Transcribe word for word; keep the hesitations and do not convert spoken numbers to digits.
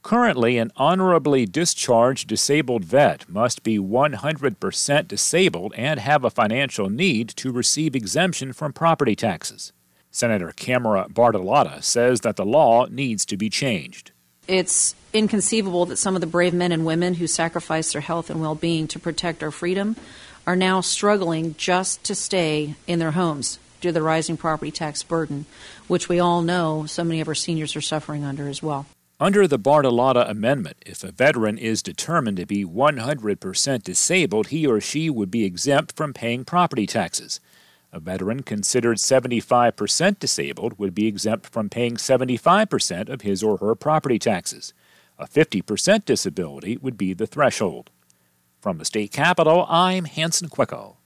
Currently, an honorably discharged disabled vet must be one hundred percent disabled and have a financial need to receive exemption from property taxes. Senator Camara Bartolotta says that the law needs to be changed. It's inconceivable that some of the brave men and women who sacrifice their health and well-being to protect our freedom are now struggling just to stay in their homes due to the rising property tax burden, which we all know so many of our seniors are suffering under as well. Under the Bartolotta Amendment, if a veteran is determined to be one hundred percent disabled, he or she would be exempt from paying property taxes. A veteran considered seventy-five percent disabled would be exempt from paying seventy-five percent of his or her property taxes. A fifty percent disability would be the threshold. From the state capitol, I'm Hanson Quicko.